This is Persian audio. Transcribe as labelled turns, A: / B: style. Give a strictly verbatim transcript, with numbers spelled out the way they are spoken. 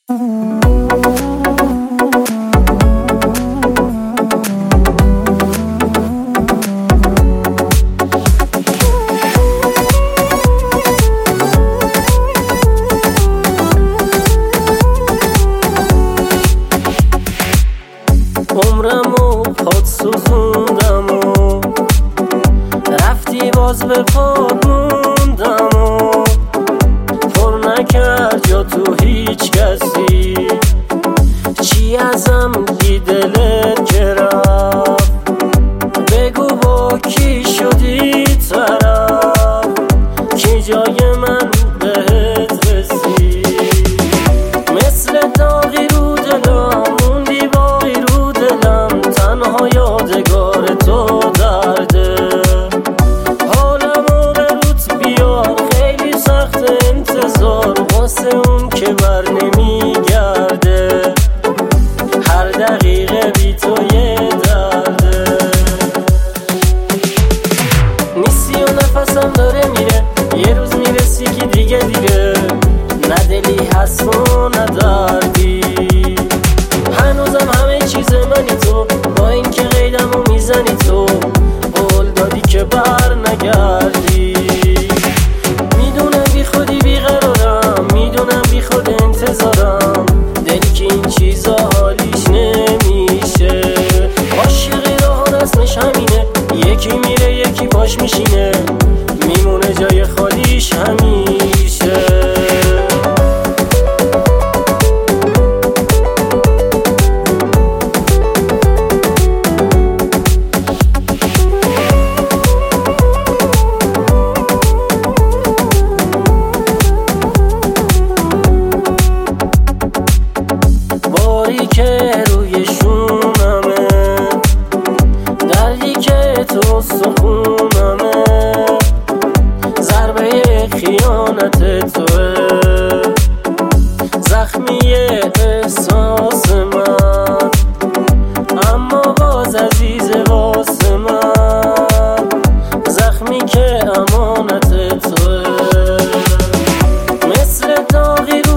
A: عمرمو پاد سوزوندم و رفتی باز به پاد موندم و پر نکرد جا تو هیچ کسی. چی ازم بی دلت که رفت؟ بگو با کی شدی طرف کی جای من بهت رسید؟ مثل داغی رو دلم موندی باقی رو دلم، تنها یادگار تو درده. حالمو به روت بیار خیلی سخت انتظار واسه اون که بر نمیگرده. هر دقیقه بی تو یه درده نیستی و نفسم داره میره، یه روز میرسی که دیگه دیگه نه دلی هست و نه دردی. هنوزم همه چیز منی تو، با این که قیدمو میزنی تو، قول دادی که بر نگردی. میدونم بی خودی بیقرارم، میدونم بی خود انتظارم، دلی که این چیزا حالیش نمیشه. عاشقی راه رسمش همینه، یکی میره یکی باش میشینه، میمونه جای خالیش همیشه. باری که روی شونمه، دردی که تو سخونمه، ضربه خیانت توه، زخمی احساس من، اما باز عزیز واسه من، زخمی که امانت توه. مثل داغی